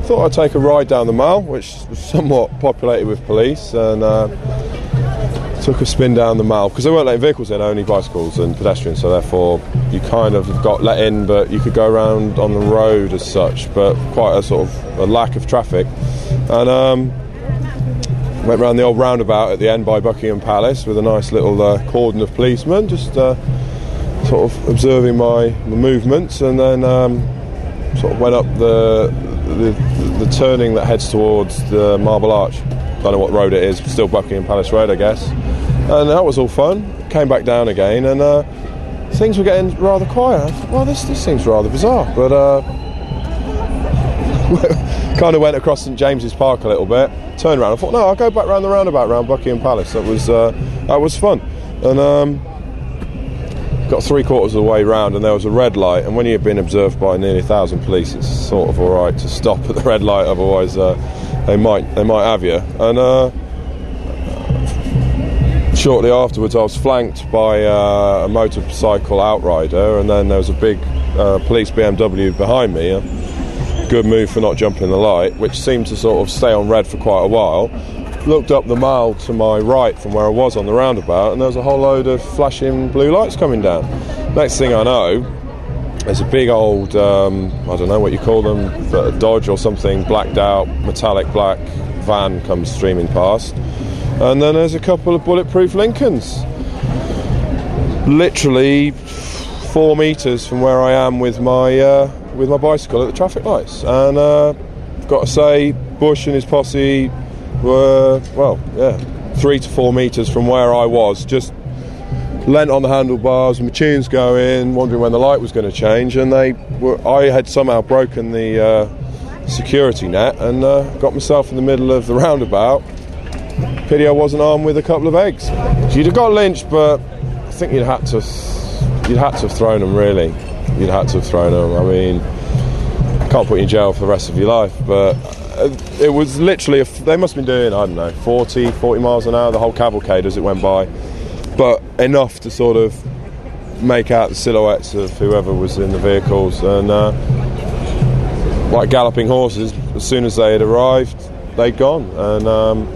thought I'd take a ride down the Mall, which was somewhat populated with police, and took a spin down the Mall, because they weren't letting vehicles in, only bicycles and pedestrians, so therefore you kind of got let in, but you could go around on the road as such, but quite a sort of a lack of traffic. And went round the old roundabout at the end by Buckingham Palace with a nice little cordon of policemen, just sort of observing my movements, and then sort of went up the turning that heads towards the Marble Arch. Don't know what road it is, still Buckingham Palace Road, I guess. And that was all fun. Came back down again, and things were getting rather quiet. I thought, well, this seems rather bizarre, but kind of went across St James's Park a little bit, turned around. I thought, no, I'll go back round the roundabout round Buckingham Palace. That was fun, and got 3/4 of the way round, and there was a red light. And when you've been observed by nearly 1,000 police, it's sort of all right to stop at the red light. Otherwise, they might have you. And shortly afterwards, I was flanked by a motorcycle outrider, and then there was a big police BMW behind me. Good move for not jumping the light, which seemed to sort of stay on red for quite a while. Looked up the Mall to my right from where I was on the roundabout, and there was a whole load of flashing blue lights coming down. Next thing I know, there's a big old, I don't know what you call them, a Dodge or something, blacked out, metallic black van comes streaming past. And then there's a couple of bulletproof Lincolns, literally 4 metres from where I am with my bicycle at the traffic lights. And I've got to say, Bush and his posse were, 3 to 4 metres from where I was, just leant on the handlebars, my tunes going, wondering when the light was going to change, and I had somehow broken the security net and got myself in the middle of the roundabout. Pity I wasn't armed with a couple of eggs. You'd have got lynched, but I think you'd had to have thrown them, really. You'd had to have thrown them. I mean, I can't put you in jail for the rest of your life, but it was literally, they must have been doing, I don't know, 40 miles an hour, the whole cavalcade as it went by, but enough to sort of make out the silhouettes of whoever was in the vehicles, and like galloping horses, as soon as they had arrived, they'd gone, and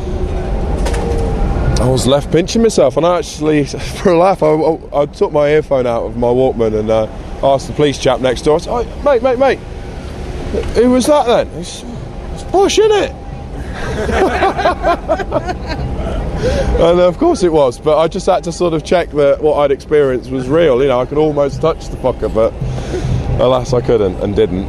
I was left pinching myself. And I actually, for a laugh, I took my earphone out of my Walkman and asked the police chap next door, I said, oh, mate, who was that then? It's Bush, innit? And of course it was, but I just had to sort of check that what I'd experienced was real. You know, I could almost touch the fucker, but alas I couldn't and didn't.